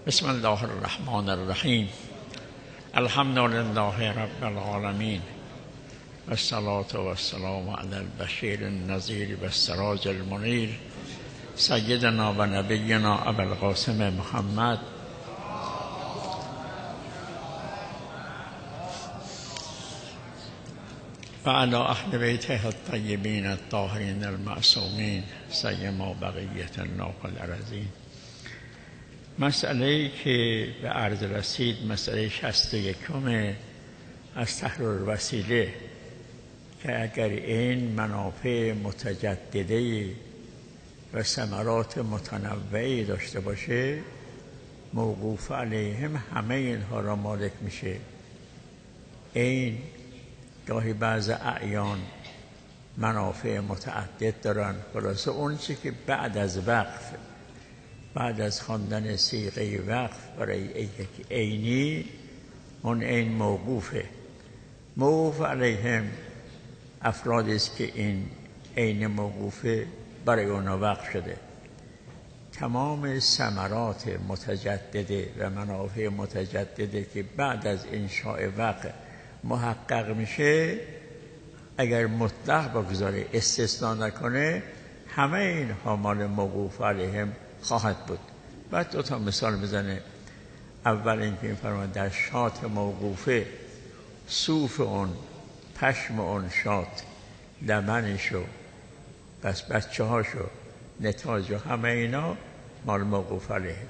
بسم الله الرحمن الرحیم. الحمد لله رب العالمین و الصلاة و السلام علی البشیر النذیر و السراج المنیر سیدنا و نبینا ابوالقاسم محمد و علی اهل بیته الطیبین الطاهرین المعصومین سیما بقیة الله الارضین. مسئله‌ای که به عرض رسید مسئله 61 از تحریر وسیله که اگر این منافع متجدده و ثمرات متنوعی داشته باشه موقوف علیهم همه اینها را مالک میشه. این گاهی بعض اعیان منافع متعدد دارن، خلاصه اون چی که بعد از وقف، بعد از خواندن صیغه وقف برای یک عینی، اون عین موقوفه. موقوف علیهم افرادی است که این عین موقوفه برای اونا وقف شده. تمام ثمرات متجدده و منافع متجدده که بعد از انشاء وقف محقق میشه، اگر مطلق بگذاره استثناء نکنه، همه اینها مال موقوف علیهم خواهد بود. بعد دو تا مثال بزنه. اول اینکه می‌فرماید در شات موقوفه صوف اون، پشم اون شات، لبنشو، بس بچه هاشو، نتاج و همه اینا مال موقوف علیهم.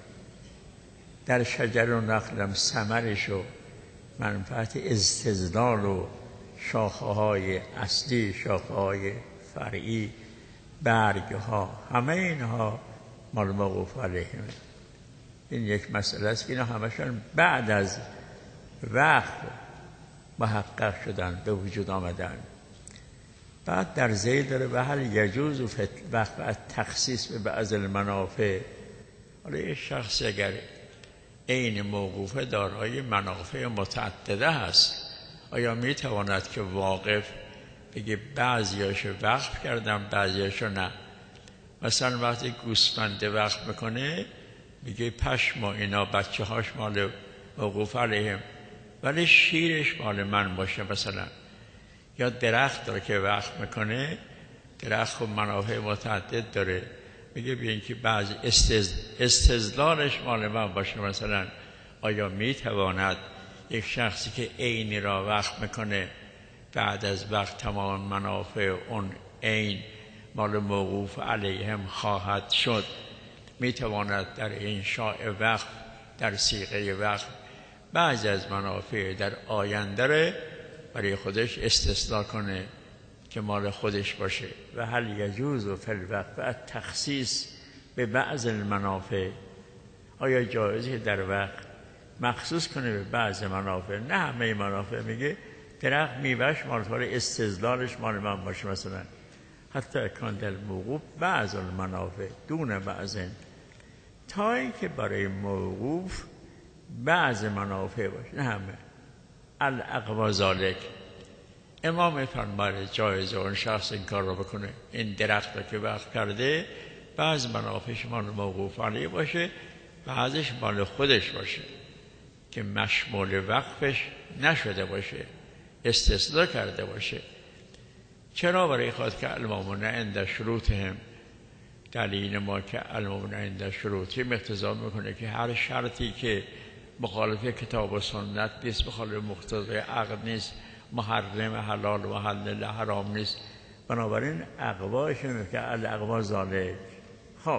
در شجر و نخلم ثمرشو، منفعت استظلال و شاخه های اصلی، شاخه های فرعی، برگ ها، همه اینها مال موقوف علیهم. این یک مسئله است که اینا همشون بعد از وقت محقق شدن، به وجود آمدن. بعد در ذیل داره و هل یجوز وقت تخصیص به بعض المنافع. حالا یک شخص اگر عین موقوفه دارای منافع متعدده هست، آیا میتواند که واقف بگه بعضیاشو وقف کردم بعضیاشو نه؟ مثلا وقتی گوسفند وقف میکنه میگه پشم و اینا بچه هاش مال موقوف علیهم، ولی شیرش مال من باشه مثلا. یا درخت داره که وقف میکنه، درخت خب منافع متعدد داره، میگه بیاین که بعض استظلالش مال من باشه مثلا. آیا میتواند یک شخصی که عینی را وقف میکنه بعد از وقت تمام منافع اون عین مال موقوف علیهم خواهد شد، میتواند در انشاء وقف، در صیغه وقف، بعضی از منافع در آینده برای خودش استثناء کنه که مال خودش باشه. و هل یجوز فی الوقف تخصیص به بعض المنافع، آیا جایزه در وقت مخصوص کنه به بعض منافع، نه همه منافع. میگه درخت میوهش مال استظلالش مال من باشه مثلا. حتی کان در موقوف بعض المنافع دون بعضن، تا اینکه برای موقوف بعض منافع باشه، نه همه. الاقوا ذالک، امام میفرماید جایزه اون شخص این کار رو بکنه، این درخت رو که وقف کرده بعض منافعش مال موقوف علیه باشه، بعضش مال خودش باشه که مشمول وقفش نشده باشه، استثناء کرده باشه. چرا؟ برای خاطر که المؤمنون عند شروطهم، دلیل ما که المؤمنون عند شروطهم اقتضا میکنه که هر شرطی که مخالف کتاب و سنت نیست، مخالف مقتضای عقل نیست، محرم حلال و محلل حرام نیست، بنابراین اقواش میگه الاقوا ذالک. خب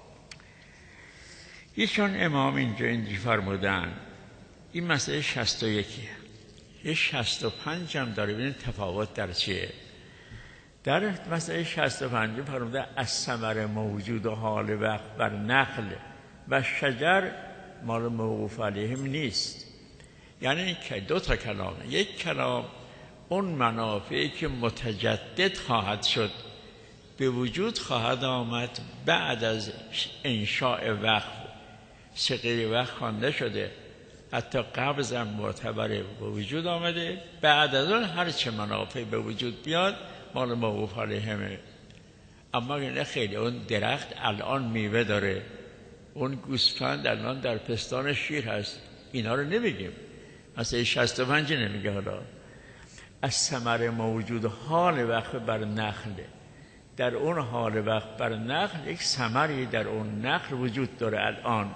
ایشان امام اینجا فرمودن این مسئله 61 یه 65 هم داره. ببینید تفاوت در چیه. در مسئله 65 فرموده از ثمر موجود و حال وقف بر نخل و شجر مال موقوف علیهم نیست. یعنی که دو تا کلامه. یک کلام اون منافعی که متجدد خواهد شد، به وجود خواهد آمد بعد از انشاء وقف، صیغه وقف خوانده شده، حتی قبض هم معتبره به وجود آمده، بعد از اون هر چه منافع به وجود بیاد مال موقوف علیهمه. اما نه خیلی، اون درخت الان میوه داره، اون گوسفند الان در پستان شیر هست، اینا رو نمیگیم، مثلا 65 نمیگه. حالا از ثمر موجود حال وقف بر نخله، در اون حال وقف بر نخل یک ثمری در اون نخل وجود داره. الان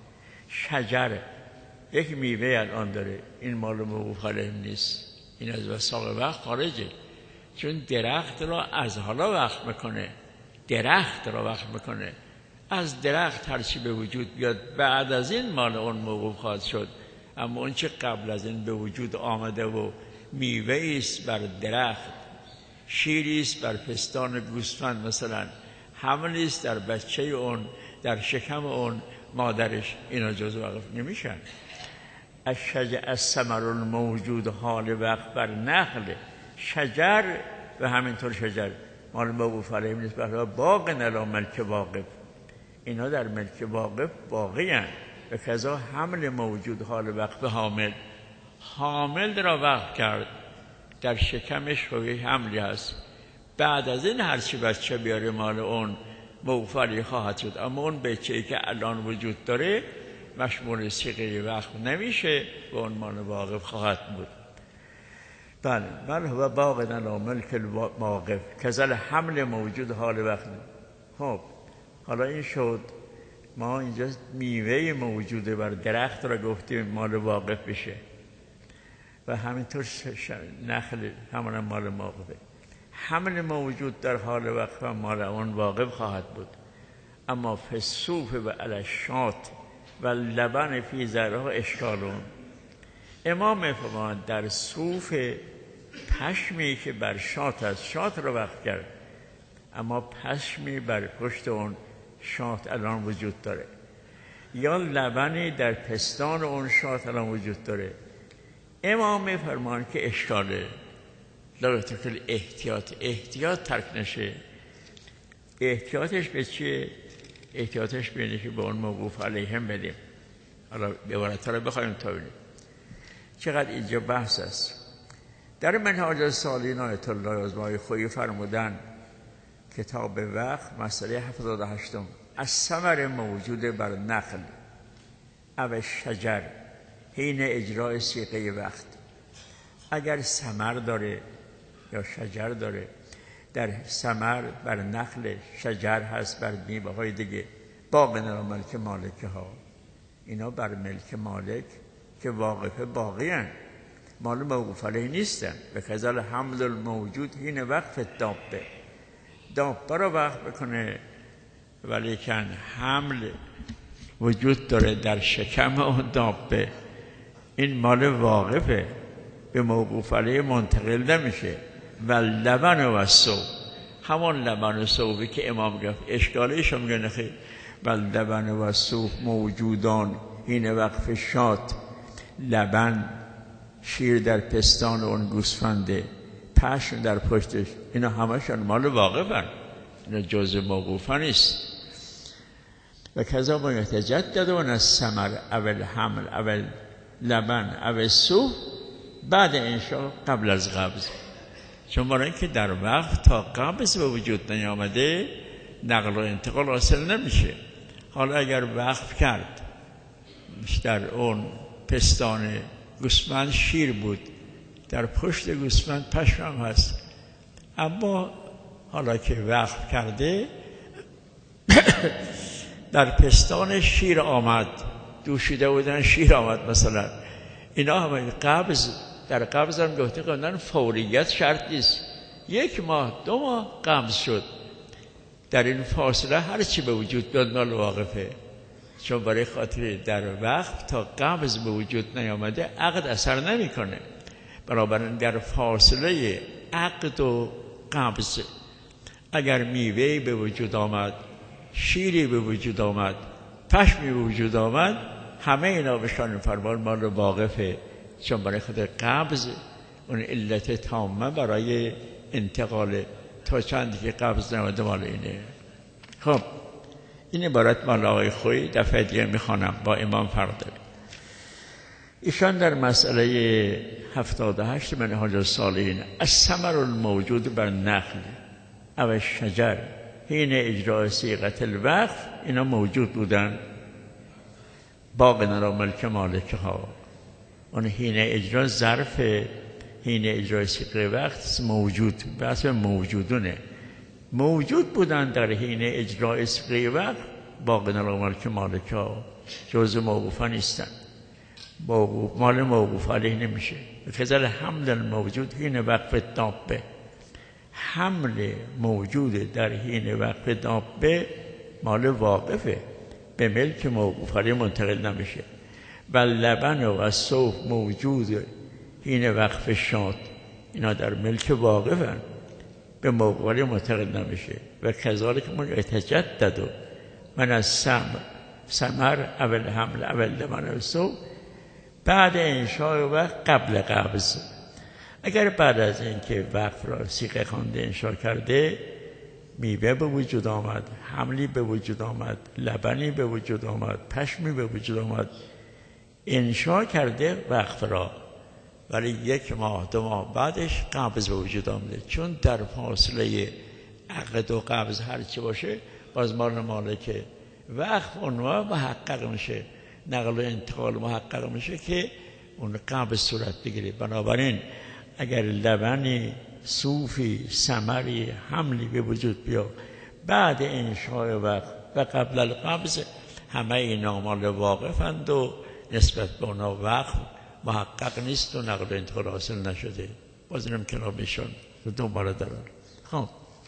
شجر یک میوه الان داره، این مال موقوف علیه نیست، این از وثاق وقف خارجه، چون درخت را از حالا وقف میکنه، درخت را وقف میکنه. از درخت هرچی به وجود بیاد بعد از این مال اون موقوف خواهد شد، اما اون چه قبل از این به وجود آمده و میوه است بر درخت، شیری است بر پستان گوسفند، مثلا حملی است در بچه اون، در شکم اون مادرش، اینا جزء وقف نمیشن. از ثمر الموجود حال وقف بر نخل، شجر و همینطور شجر مال موقوف علیه نیست، برای باغ نلا ملک واقف، اینا در ملک واقف باقی هستند. و کذا حمل موجود حال وقف حامل، حامل را وقف کرد، در شکمش روی حملی هست، بعد از این هرچی بچه بیاره مال اون موقوف علیه خواهد شد، اما اون بچه‌ای که الان وجود داره مشمول صیغه وقف نمیشه و اون مال واقف خواهد بود. بله بله و باغ نلا ملک الواقف کذل حمل موجود حال وقت. خب حالا این شد، ما اینجا میوه موجوده بر درخت را گفتیم مال واقف بشه و همینطور نخل همون مال واقفه. حمل موجود در حال وقف مال اون واقف خواهد بود. اما فسوف و علشات و لبن فی ذرها اشکالون. امام فرمان در صوف پشمی که بر شات است، شات رو وقف کرد، اما پشمی بر پشت اون شات الان وجود داره، یا لبنی در پستان اون شات الان وجود داره. امام فرمان که اشکاله، لازم احتیاط ترک نشه. احتیاطش به چیه؟ احتیاطش به اینه که به اون موقوف علیهم بدیم. حالا عبارت ها رو بخوایم تا ببینیم چقدر اینجا بحث است. در منهاج السالکین آیت الله عظمای خویی فرمودن کتاب وقف مسئله 78 از ثمر موجود بر نخل او شجر حین اجرای صیغه وقت. اگر ثمر داره یا شجر داره، در ثمر بر نخل، شجر هست بر میوه های دیگه، باغ نلا ملک مالک ها، اینا بر ملک مالک که واقفه باقی هن، مال موقوف علیه نیستن. و کذل حمل الموجود حین وقف دابه را وقف بکنه، ولیکن حمل وجود داره در شکم اون دابه، این مال واقفه، به موقوف علیه منتقل نمیشه. و لبن و صوب، همون لبن و صوبی که امام گفت اشکالش هم میگه خیلی. و لبن و صوب موجودان این وقف شات، لبن شیر در پستان اون گوسفنده، پشم در پشتش، اینا همشون مال واقفن، اینا جزء موقوفه نیست. و کذا ما یتجددون از ثمر اول حمل اول لبن اول صوب بعد انشاء قبل از قبض. چون برای اینکه در وقت تا قبض به وجود نیامده نقل و انتقال حاصل نمیشه. حالا اگر وقف کرد در اون پستان گوسفند شیر بود، در پشت گوسفند پشم هم هست، اما حالا که وقف کرده در پستان شیر آمد، دوشیده بودن شیر آمد مثلا، اینا همه قبض، در قبض هم گفته قبلا فوریت شرط نیست، 1 ماه 2 ماه قبض شد، در این فاصله هر چی به وجود بیاد مال واقفه. چون برای خاطر در وقت تا قبض به وجود نیامده عقد اثر نمیکنه، بنابراین در فاصله عقد و قبض اگر میوهی به وجود آمد، شیری به وجود آمد، پشمی به وجود آمد، همه اینا بشان فرمان مال واقفه، چون برای خاطر قبض اون علت تامه برای انتقال، تا چندی که قبض نماده مال اینه. خب این عبارت مال آقای خویی دفعه دیگه میخوانم، با امام فرق داره. ایشان در مسئله 78 منهاج السالکین از ثمر الموجود بر نخل او شجر حین اجرای صیغه الوقف، اینا موجود بودن باقی را ملک مالک ها. اون حین اجرا ظرف حین اجرای سیغه وقت موجود، بحث موجودونه، موجود بودن در حین اجرای سیغه وقت. باقی را ملک مالک ها جزء موقوفا نیستن، مال موقوف علیه نمیشه. فضل حمل الموجود حین وقف دابه، حمل موجود در حین وقف دابه مال واقفه، به ملک موقوف علیه منتقل نمیشه. و لبن و صوف موجود حین وقف شاد، اینا در ملک واقفن، به موقوف علیه منتقل نمیشه. و کذالک من یتجدد من از ثمر اول حمل اول لبن و صوف بعد انشاء وقت قبل قبض. اگر بعد از اینکه وقف را سیغه خوانده انشاء کرده، میوه به وجود آمد، حملی به وجود آمد، لبنی به وجود آمد، پشمی به وجود آمد، انشاء کرده وقف را، ولی 1 ماه 2 ماه بعدش قبض به وجود آمده، چون در فاصله عقد و قبض هرچی باشه باز مال مالکه. وقف اونها محقق میشه، نقل و انتقال محقق میشه که اون قبض صورت بگیره. بنابراین اگر لبنی، صوفی، ثمری، حملی به وجود بیا بعد انشاء وقت و قبل القبض، همه اینا مال واقفند و نسبت به اونا وقف محقق نیست و نقل و انتقال حاصل نشده. باز اینم کنابشون دنباله دارن. خب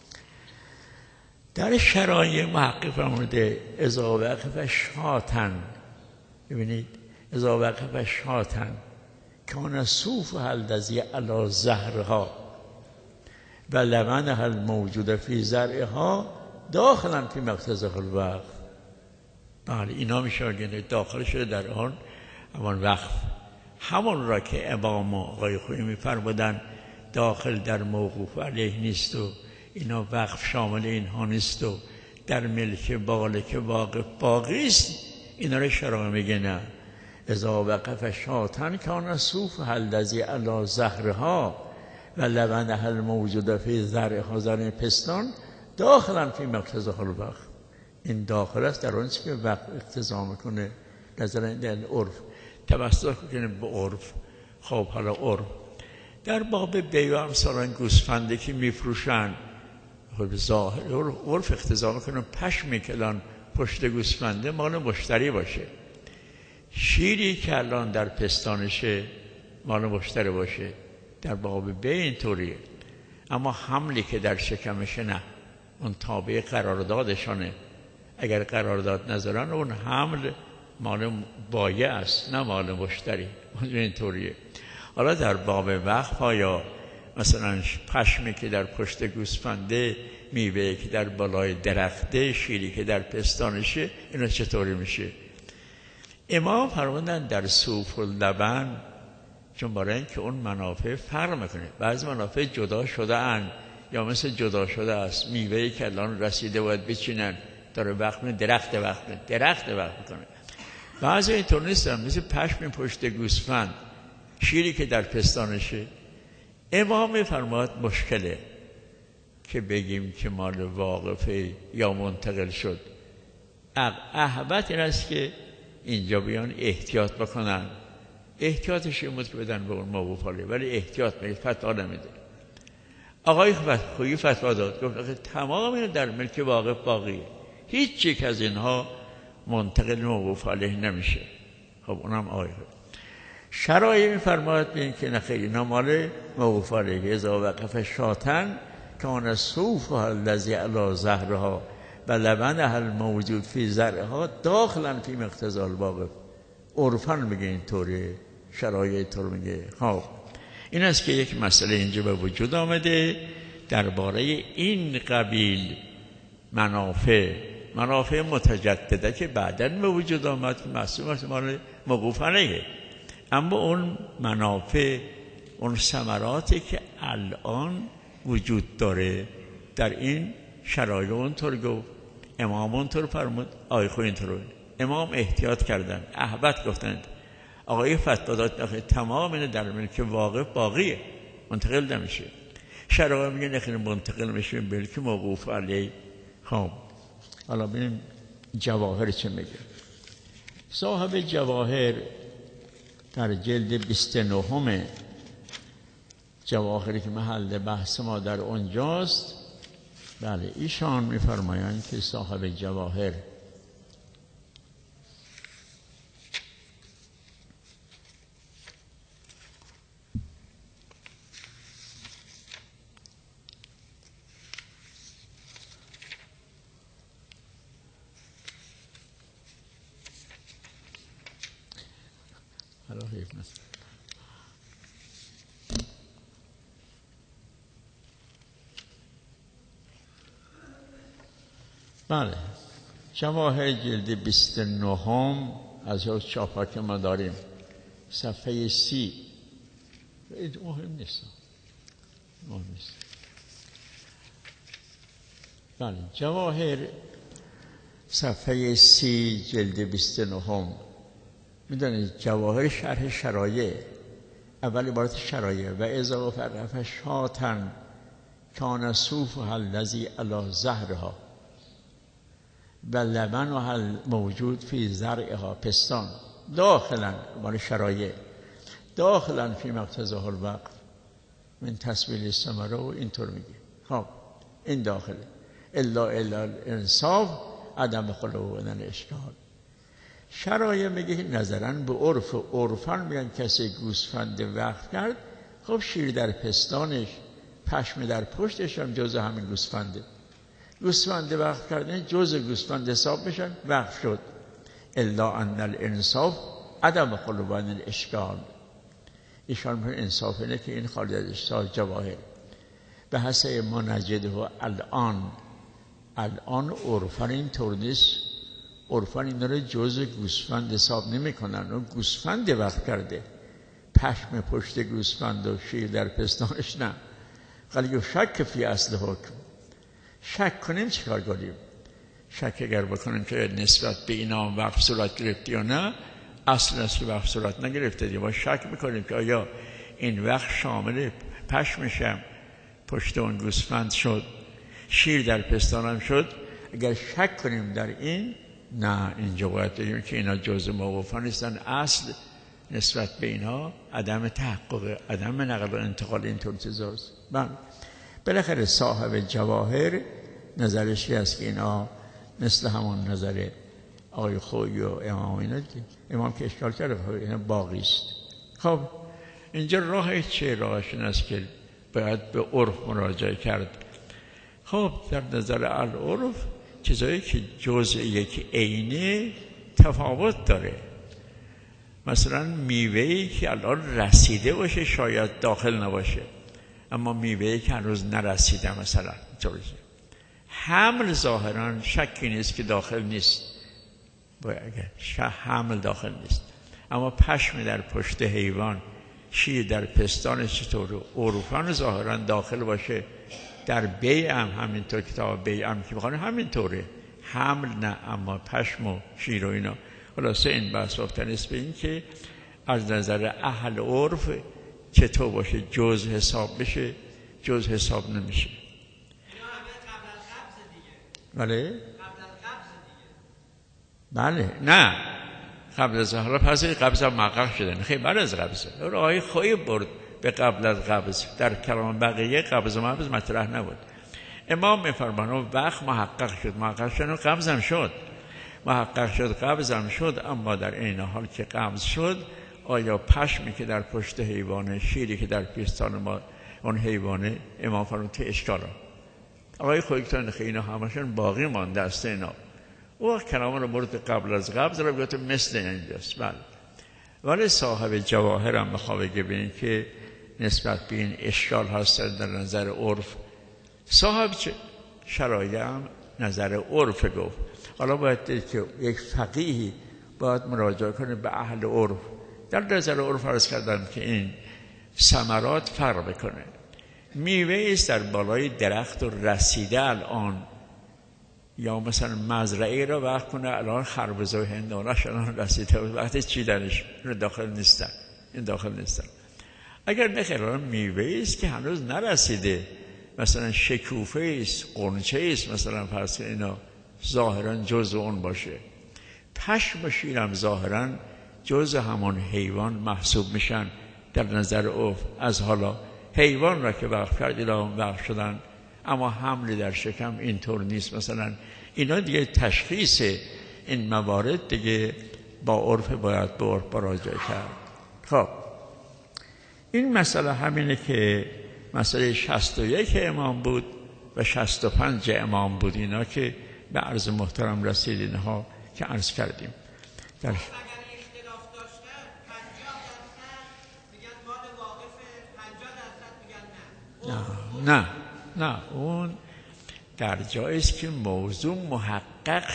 در شرایع محقق فرموده اذا وقف شاتن، ببینید اذا وقف شاتن کان صوف الذی علی زهرها و لبنها الموجود فی زرعها داخلا فی مقتضی الوقف. بله اینا میشه داخل شده در آن همان وقف، همون را که امام آقای خویی میفرمودن داخل در موقوف علیه نیست و اینا وقف شامل اینها نیست و در ملک بالک واقف باقی است. اینا رو شرع میگه نه. اذا وقف شاتن کان صوف الذی علی زهرها و لبنها الموجود فی زرعها، زرع پستان داخلا فی مقتضی الوقف. این داخل است در آنچه که وقف اقتضا میکنه. نظر در عرف توسط کنه به عرف. خب حالا عرف در باب بیع و امثال گوسفندی که میفروشن، خب ظاهر عرف اقتضا میکنه پشمی که الان پشت گوسفنده مال مشتری باشه، شیری که الان در پستانشه مال مشتری باشه. در باب بیع اینطوریه. اما حملی که در شکمشه نه، اون تابع قراردادشانه. اگر قرارداد نذارن اون حمل مال بایع است نه مال مشتری. اینطوریه. حالا در باب وقف یا مثلا پشمی که در پشت گوسفنده، میوه که در بالای درخته، شیری که در پستانشه، اینا چطوری میشه؟ امام فرمودن در صوف و لبن، چون برای اینکه اون منافع فرق میکنه. بعضی منافع جدا شده ان یا مثل جدا شده است. میوه‌ای که الان رسیده باید بچینن، داره وقت درخت میکنه. بعضی اینطور نیستن، مثل پشم پشت گوسفند، شیری که در پستانشه. امام فرمود مشکله که بگیم که مال واقفه یا منتقل شد. احوط این است که اینجا بیان احتیاط بکنن. احتیاطش این بود که بدن به اون موقوف علیه، ولی احتیاط میگه، فتوا نمیده. آقای خویی فتوا داد، گفت تمام این در ملک واقف باقیه، هیچ یک از اینها منتقل موقوف علیه نمیشه. خب اونم آقای خویی شرایع میفرماید به این که نخیر اینا مال موقوف علیه. اذا وقف شاتن کان صوف الذی علی زهرها و لبنها الموجود فی زرعها داخلا فی مقتضی الواقف. عرفاً میگه اینطوره، شرایع طور میگه. خب این است که یک مسئله اینجا به وجود آمده درباره این قبیل منافع متجدده که بعداً به وجود آمد که محسوب مال موقوف علیه. اما اون منافع، اون ثمراتی که الان وجود داره در این شرایط اونطور گفت، امام اونطور فرمود، آقای خویی اینطور. امام احتیاط کردن، احبت گفتند، آقای فتوا داد تمام این در ملک واقف باقیه، منتقل نمیشه. شرایط میگه نخیر منتقل میشه به ملک موقوف علیه. خب حالا ببینیم جواهر چه میگه. صاحب جواهر در جلد 29 جواهری که محل بحث ما در اونجاست، بله ایشان می‌فرمایند که صاحب جواهر بله جواهر جلد 29 از اون چاپا که ما داریم صفحه 30. مهم نیست. بله جواهر صفحه 30 جلد 29. میدونید جواهر شرح شرایع، اول عبارت شرایع و اذا فرف شاتن کان صوفها الذی علی ظهرها و لبنها موجود فی زرعها پستان داخلا، عبارت شرایع داخلا فی مقتضاه الوقت من تسویل الثمره و اینطور میگه. خب این داخله الا الانصاف عدم خلو بدن اشکال. شرایع میگه نظراً به عرفان میگن کسی گوسفند وقف کرد، خب شیر در پستانش پشم در پشتش هم جز همین گوسفنده. گوسفند وقف کردن جز گوسفند حساب میشن، وقف شد. الا ان الانصاف عدم خلو بدن الاشکال. ایشان میگن انصاف اینه که این خارج از اشکال جواهر به حسب ما نجده الان عرفان اینطور نیست. عرفان این رو جز گوسفند حساب نمی کنن. اون گوسفند وقت کرده، پشم پشت گوسفند و شیر در پستانش نه. ولی شک فی اصل حکم، شک کنیم چیکار کنیم؟ شک اگر بکنیم که نسبت به اینا وقف صورت گرفتی یا نه، اصل وقف صورت نگرفته دیگه. ما شک میکنیم که آیا این وقت شامل پشمشم پشت اون گوسفند شد، شیر در پستانم شد. اگر شک کنیم در این، نه اینجا باید بگیم که اینا جزء موقوفا نیستن. اصل نسبت به اینا عدم تحقق، عدم نقل و انتقال اینطور چیزاست. بالاخره صاحب جواهر نظرش هست که اینا مثل همون نظر آقای خویی و امام اینا که امام که اشکال کرده اینا باقی است. خب اینجا راه چه؟ راهش این است که باید به عرف مراجعه کرد. خب در نظر العرف چیزایی که جزء یک عینه تفاوت داره. مثلا میوه‌ای که الان رسیده باشه شاید داخل نباشه، اما میوه‌ای که هنوز نرسیده مثلا اینطوری. حمل ظاهرا شکی نیست که داخل نیست، حمل داخل نیست، اما پشم در پشت حیوان، شیر در پستانش چطوره؟ عرفان ظاهرا داخل باشه. در بیع هم همینطور، کتاب بیع هم که بخونه همینطوره، حمل نه، اما پشم و شیر و اینا. خلاصه این بحث رفتن است به این که از نظر اهل عرف چطور باشه جز حساب بشه، جز حساب نمیشه. بله؟ بله نه قبل از حالا پس قبض هم محقق شدن، خیلی بعد از قبض راهی خواهی برد به قبل از قبض. در کلام بقیه قبض و محبض مطرح نبود. امام میفرمانه وقت محقق شد، محقق شد و قبض هم شد، محقق شد قبض هم شد، اما در این حال که قبض شد آیا پشمی که در پشت حیوانه، شیری که در پستان ما اون حیوانه، امام فرمود که اشکال ها آقای خویکتان خیلی اینا همشون باقی مانده است. اینا او کلام رو برد قبل از قبض رو بگوید مثل اینجاست. بله ولی صاحب جواهر هم بخواه بگه ببینید که نسبت به این اشکال هست در نظر عرف. صاحب شرایع هم نظر عرف گفت. حالا باید دید که یک فقیهی باید مراجعه کنه به اهل عرف. در نظر عرف عرض کردن که این ثمرات فرق بکنه. میوه است در بالای درخت و رسیده الان، یا مثلا مزرعه را وقت کنه الان خربزه و هندونه‌اش الان رسیده و وقتی چیدنش داخل نیستن، این داخل نیستن. اگر نخیران میوه است که هنوز نرسیده، مثلا شکوفه است، قنچه است، مثلا فرض اینا ظاهرا جزء اون باشه. پشم و شیرم ظاهراً جز همان حیوان محسوب میشن در نظر عرف. از حالا حیوان را که وقف کرد اینا وقف شدن، اما حمل در شکم اینطور نیست. مثلا اینا دیگه تشخیص این موارد دیگه با عرف باید به عرف مراجعه کرد. خب این مسئله همینه که مسئله 61 امام بود و 65 امام بود، اینا که به عرض محترم رسید، اینها که عرض کردیم. در نه اون در جایی است که موضوع محقق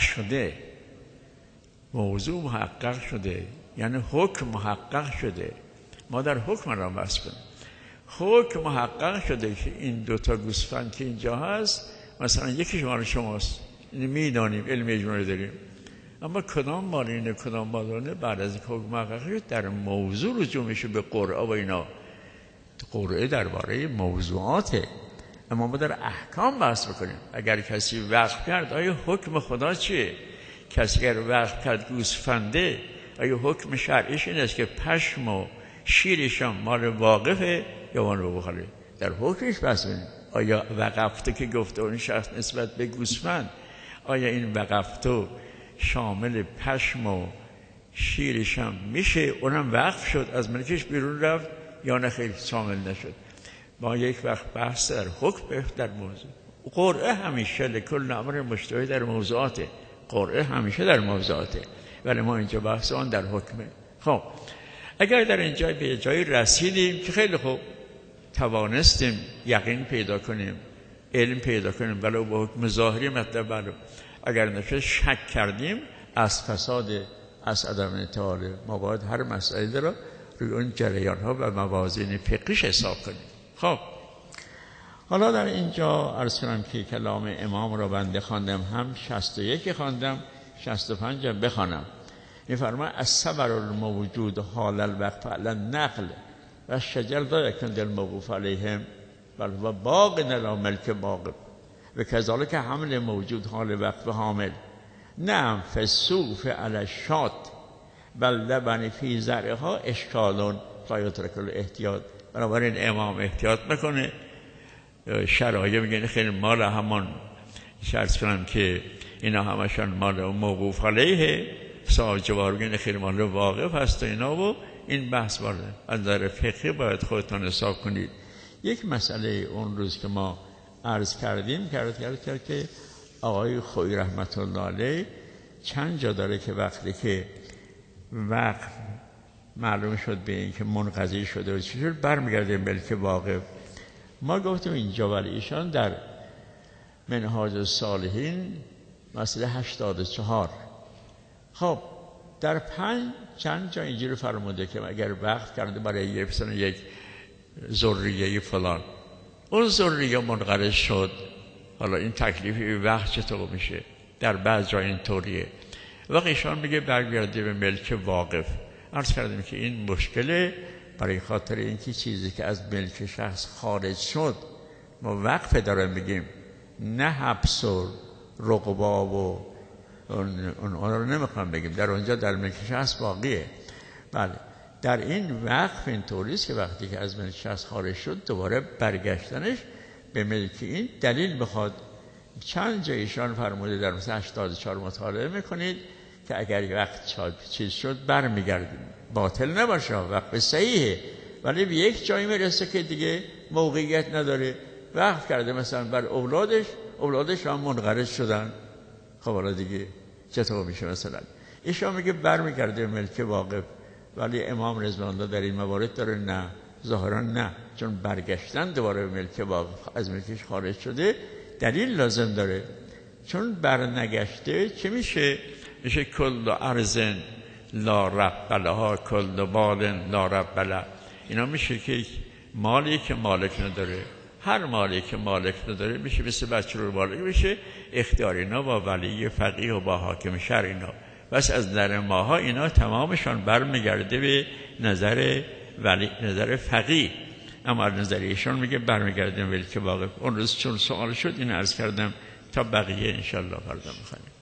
شده، یعنی حکم محقق شده. ما در حکم را بحث کنیم. حکم محقق شده که این دوتا گوسفند که اینجا هست، مثلا یکی مال شماست، این میدانیم، علم اجمالی داریم، اما کدام مال اینه کدام مال اونه، بعد از حکم محقق شد در موضوع رجوع میشه به قرعه و اینا. قرعه درباره موضوعاته، اما ما در احکام بحث بکنیم. اگر کسی وقف کرد، آیا حکم خدا چیه؟ کسی اگر وقف کرد گوسفنده، آیا حکم شرعیش این است که پشم و شیرش مال واقفه یا مال بخاله؟ در حکمش بحث کنیم. آیا وقفته که گفته اون شخص نسبت به گوسفند، آیا این وقفته شامل پشم و شیرش هم میشه؟ اونم وقف شد، از ملکش بیرون رفت یا نه خیلی شامل نشد؟ ما یک وقت بحث در حکم در موضوع. قرعه همیشه لکل امر مشتبه در موضوعاته، قرعه همیشه در موضوعاته، ولی ما اینجا بحث آن در حکمه. خب اگر در اینجا به جایی رسیدیم که خیلی خوب توانستیم یقین پیدا کنیم، علم پیدا کنیم، ولو با حکم ظاهری مطلب، ولو اگر نشه شک کردیم از فساد، از عدم اطلاع، ما باید هر مسئله را روی اون جریان ها و موازین فقهیش حساب کنیم. خب حالا در اینجا عرض کنم که کلام امام را بنده خواندم، هم 61 خواندم، 65 هم بخوانم. می‌فرماید الصبر الموجود حال الوقف علی النقل و شجر لا یکن الموقوف علیهم بل و باق لا ملک باق و کذالک حمل موجود حال وقف حامل نعم فسوف علی الشات بل لبن فی زرعها اشکالون لا یترک الاحتیاط. بنابراین امام احتیاط میکنه. شرایع میگن خیلی مال همان شرط کنم که اینا همشان مال موقوف علیه، صاحب جوار میگن خیلی مال واقف هست و اینا، و این بحث وارده. از نظر فقهی باید خودتان حساب کنید. یک مسئله اون روز که ما عرض کردیم کرد که آقای خویی رحمت الله علیه چند جا داره که وقتی که وقف معلوم شد به این که منقضی شده و چجور برمیگرده ملک واقف. ما گفتیم اینجا، ولی ایشان در منهاج الصالحین مسئله 84. خب در چند جا اینجوری فرموده که اگر وقف کرده برای یک ذریه فلان، اون ذریه منقرض شد، حالا این تکلیفی وقت چطور میشه؟ در بعض جا اینطوریه. وقت ایشان میگه برگرده به ملک واقف. عرض کردیم که این مشکله، برای خاطر اینکه چیزی که از ملک شخص خارج شد ما وقف داره میگیم، نه حبس و رقبا و اون رو نمیخوام بگیم، در اونجا در ملک شخص باقیه. بله در این وقف این طوریست که وقتی که از ملک شخص خارج شد دوباره برگشتنش به ملک این دلیل بخواد. چند جا ایشان فرموده در مثل 84 مطالعه میکنید که اگر وقت چیز شد برمیگردیم، باطل نباشه، وقت صحیحه، ولی به یک جایی میرسه که دیگه موقعیت نداره، وقف کرده مثلا بر اولادش هم منقرض شدن. خب حالا دیگه چطور میشه؟ مثلا ایشان میگه برمیگرده ملک واقف، ولی امام رضوان الله در این موارد داره نه، ظاهرا نه، چون برگشتن دوباره به ملک واقف از ملکش خارج شده دلیل لازم داره. چون برنگشته چه میشه؟ میشه کل ارزن لا رب لها کل بال لا رب له. اینا میشه که مالی که مالک نداره، هر مالی که مالک نداره میشه مثل بچه رو بالغ میشه، اختیار اینا با ولی فقیه و با حاکم شرع اینا. بس از نظر ماها اینا تمامشان برمیگرده به نظر ولی، نظر فقیه، اما نظر ایشان میگه برمیگرده ولی که واقف. اون روز چون سوال شد این عرض کردم، تا بقیه انشالله فردا میخوایم.